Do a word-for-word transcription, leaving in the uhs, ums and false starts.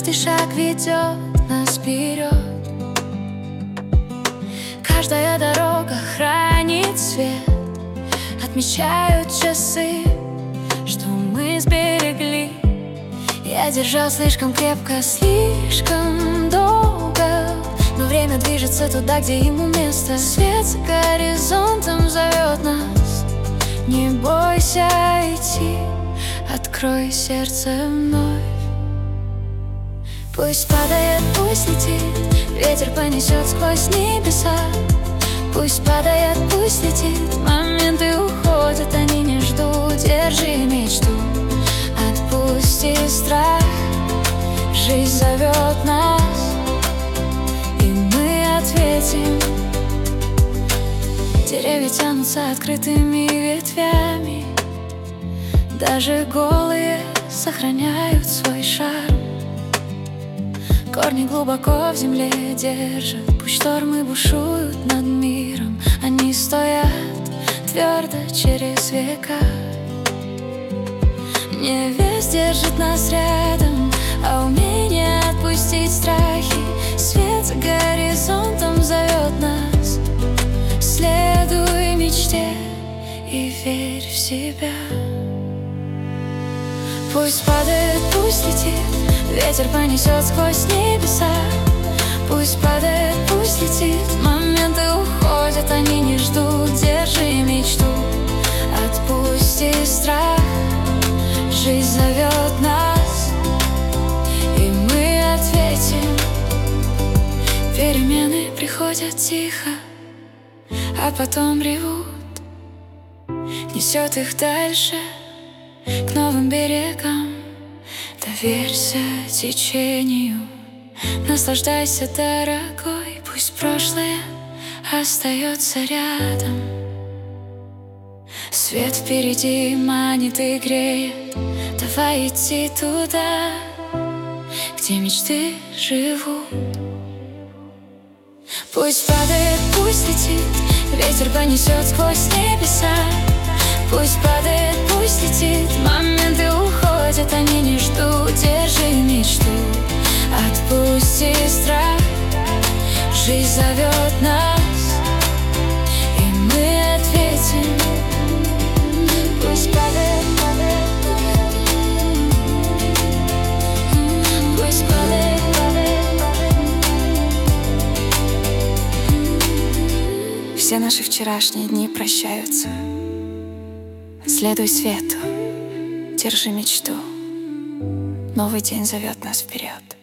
Каждый шаг ведет нас вперед. Каждая дорога хранит свет. Отмечают часы, что мы сберегли. Я держал слишком крепко, слишком долго, но время движется туда, где ему место. Свет за горизонтом зовет нас. Не бойся идти, открой сердце вновь. Пусть падает, пусть летит, ветер понесет сквозь небеса. Пусть падает, пусть летит, моменты уходят, они не ждут. Держи мечту, отпусти страх. Жизнь зовет нас, и мы ответим. Деревья тянутся открытыми ветвями, даже голые сохраняют свой шарм. Корни глубоко в земле держат, пусть штормы бушуют над миром, они стоят твердо через века. Невесть держит нас рядом, а умение отпустить страхи. Свет за горизонтом зовет нас. Следуй мечте и верь в себя. Пусть падает, пусть летит, ветер понесет сквозь небеса. Пусть падает, пусть летит, моменты уходят, они не ждут. Держи мечту, отпусти страх. Жизнь зовет нас, и мы ответим. Перемены приходят тихо, а потом ревут. Несет их дальше, к новым берегам. Доверься течению, наслаждайся, дорогой. Пусть прошлое остается рядом. Свет впереди манит и греет. Давай идти туда, где мечты живут. Пусть падает, пусть летит, ветер понесет сквозь небеса. Пусть падает, пусть летит, моменты уходят, они не ждут. Держи мечту, отпусти страх. Жизнь зовет нас, и мы ответим. Пусть падает, падает, пусть падает, падает, падает. Все наши вчерашние дни прощаются. Следуй свету, держи мечту. Новый день зовет нас вперед.